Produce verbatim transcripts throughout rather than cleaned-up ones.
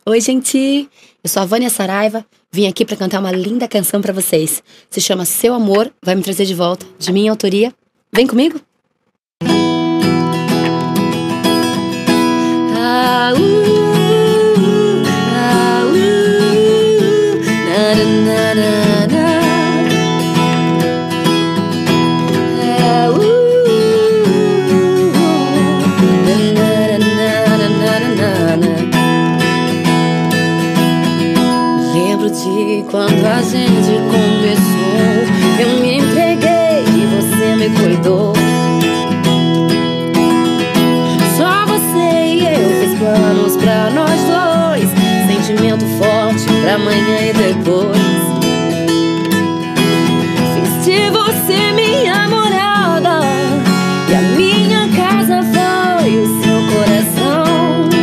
Oi, gente! Eu sou a Vânia Saraiva, vim aqui pra cantar uma linda canção pra vocês. Se chama Seu Amor, vai me trazer de volta, de minha autoria. Vem comigo? Ah, uh, ah, uh, na, na, na, na. Ah, uh, na, na, na, na, na, na. Lembro de quando a gente começou, eu me entreguei e você me cuidou. Só você e eu fiz planos pra nós dois, sentimento forte pra amanhã e depois. Fiz de você minha morada e a minha casa foi o seu coração.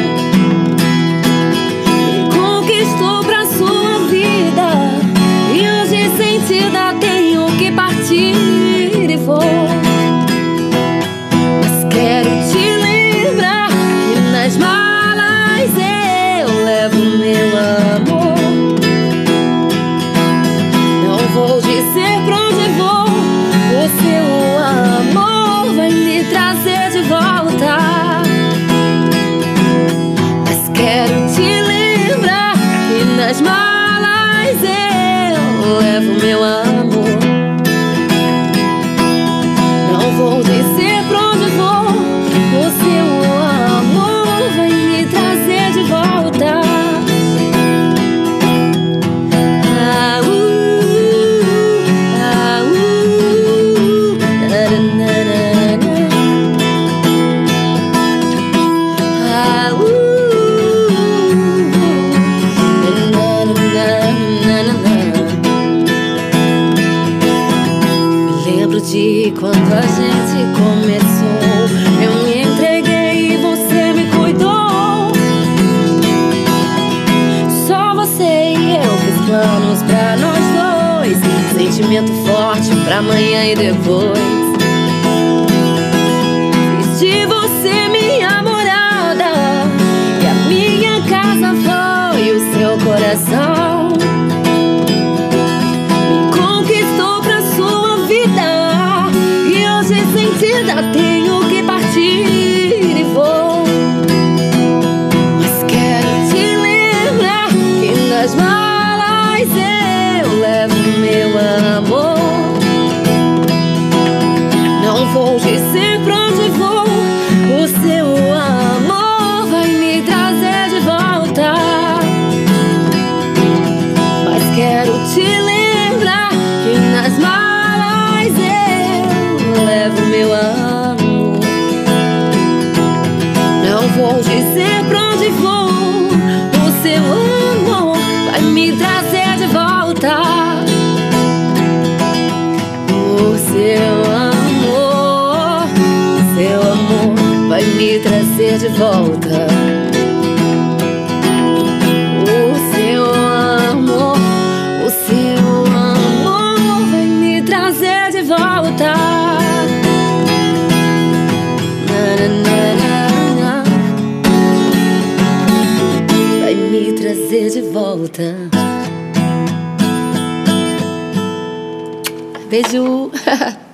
Me conquistou pra sua vida e hoje sentida tenho que partir e vou. Mas quero te lembrar que nas malas eu levo meu amor. Não vou dizer pra onde vou, o seu amor vai me trazer de volta. Mas quero te lembrar que nas malas eu levo meu amor. Não vou dizer pra onde vou, o seu amor vai me trazer de volta. Ah, uh, ah, uh, na, na, na, na. Ah, uh, na, na, na, na, na. Me lembro de quando a gente começou, eu me entreguei e você me cuidou. Só você e eu fiz planos pra nós dois, sentimento forte pra amanhã e depois. Fiz de você minha morada e a minha casa foi o seu coração. Me conquistou pra sua vida e hoje sentida tenho que partir e vou. Mas quero te lembrar que nas malas eu levo meu amor. Não vou dizer pra onde vou, o seu amor vai me trazer de volta. Mas quero te lembrar que nas malas eu levo meu amor. Não vou dizer pra onde vou, o seu amor vai me trazer de volta. O seu amor, o seu amor vai me trazer de volta. O seu amor, o seu amor vai me trazer de volta. Na, na, na, na. Vai me trazer de volta. Beijo!